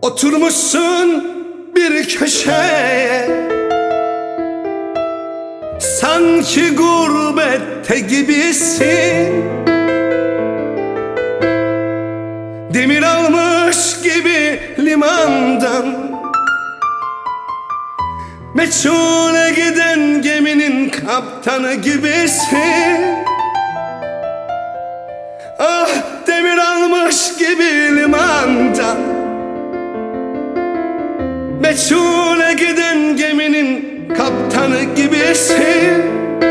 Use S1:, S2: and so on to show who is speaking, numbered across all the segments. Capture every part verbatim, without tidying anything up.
S1: Oturmuşsun bir köşeye, sanki gurbette gibisin. Demir almış gibi limandan, meçhule giden geminin kaptanı gibisin. Ah, demir almış gibi limandan, meçhule giden geminin kaptanı gibisin.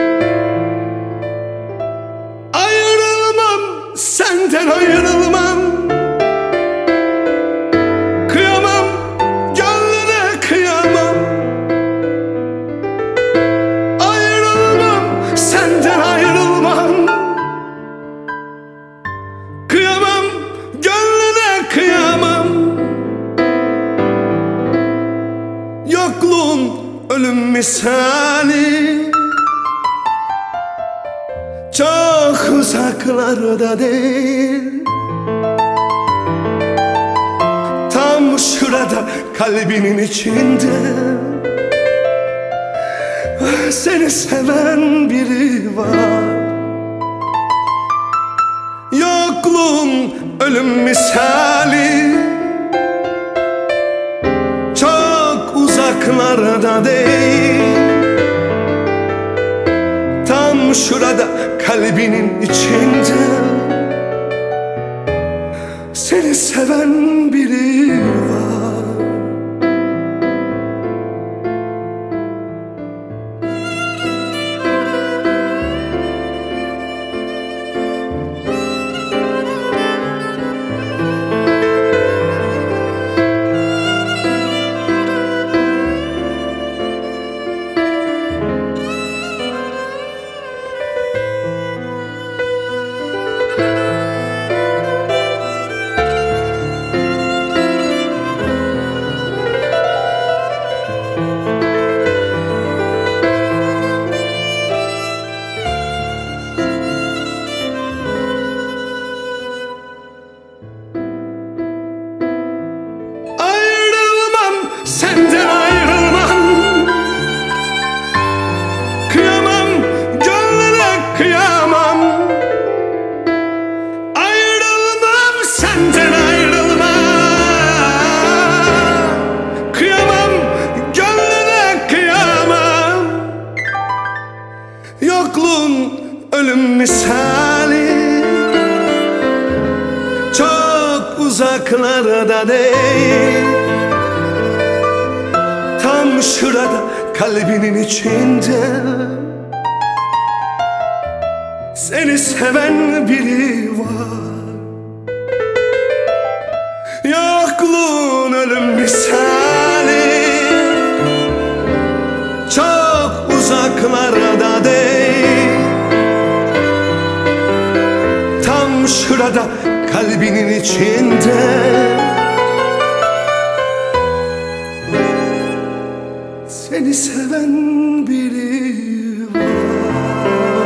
S1: Ayrılmam, senden ayrılmam. Kıyamam, gönlüne kıyamam. Ayrılmam, senden ayrılmam. Kıyamam, gönlüne kıyamam. Yokluğun ölüm misali, çok uzaklarda değil, tam şurada kalbinin içinde. Seni seven biri var. Yokluğun ölüm misali, çok uzaklarda değil, tam şurada kalbinin içinde. Seni seven biri var. Senden ayrılmam. Kıyamam, gönlüne kıyamam. Ayrılmam, senden ayrılmam. Kıyamam, gönlüne kıyamam. Yokluğun ölüm misali, çok uzaklarda değil, tam şurada kalbinin içinde. Seni seven biri var. Yokluğun ölüm misali, çok uzaklarda değil, tam şurada kalbinin içinde. Seni seven